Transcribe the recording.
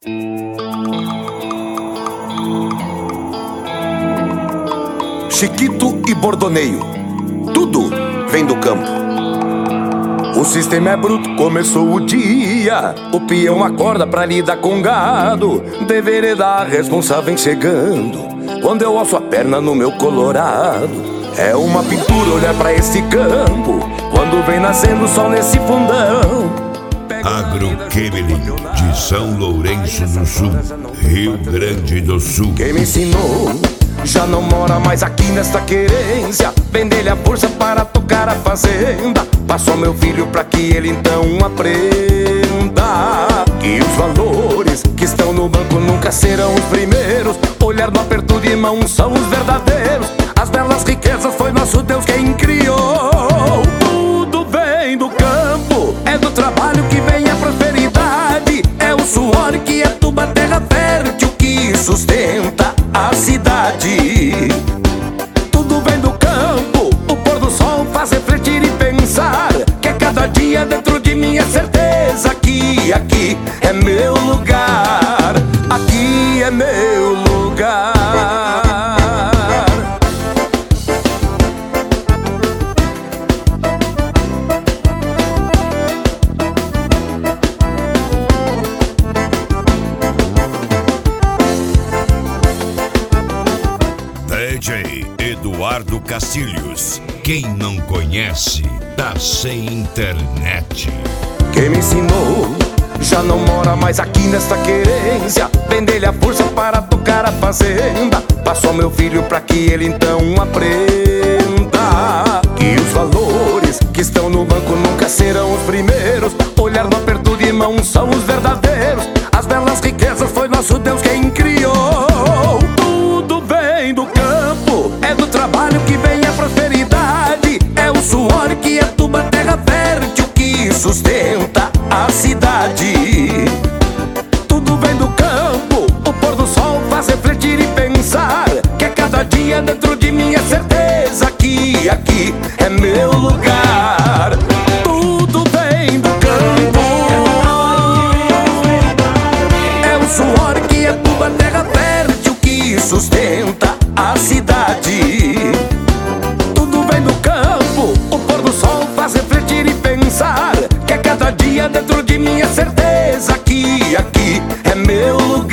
Chiquito e bordoneio, tudo vem do campo. O sistema é bruto, começou o dia. O peão acorda pra lidar com gado. Deveria dar responsável vem chegando. Quando eu alço a perna no meu colorado, é uma pintura olhar pra esse campo. Quando vem nascendo o sol nesse fundão. Agroquemeling de São Lourenço do Sul, Rio Grande do Sul. Quem me ensinou já não mora mais aqui nesta querência. Vender-lhe a força para tocar a fazenda. Passou meu filho pra que ele então aprenda que os valores que estão no banco nunca serão os primeiros. Olhar no aperto de mão são os verdadeiros. As belas riquezas foi nosso Deus quem criou. Tudo vem do campo, é do trabalho que vem a prosperidade. É o suor que aduba a terra fértil que sustenta a cidade. Tudo vem do campo, o pôr do sol faz refletir e pensar que a cada dia dentro de mim é certeza que aqui é meu lugar. Aqui é meu lugar. DJ Eduardo Castilhos. Quem não conhece, tá sem internet. Quem me ensinou já não mora mais aqui nesta querência. Vender-lhe a força para tocar a fazenda. Passou meu filho pra que ele então aprenda que os valores que estão no banco nunca serão os primeiros. Olhar no aperto de mão são os verdadeiros. As belas riquezas foi nosso Deus quem criou. Tudo vem do campo, é do trabalho que vem a prosperidade. É o suor que aduba a terra fértil que sustenta a cidade. Tudo vem do campo, o pôr do sol faz refletir e pensar que a cada dia dentro de mim é certeza que aqui é meu lugar. Tudo vem do campo, é o suor que aduba a terra fértil que sustenta a cidade. Tudo vem do campo, o pôr do sol faz refletir e pensar que a cada dia dentro de mim é certeza que aqui é meu lugar.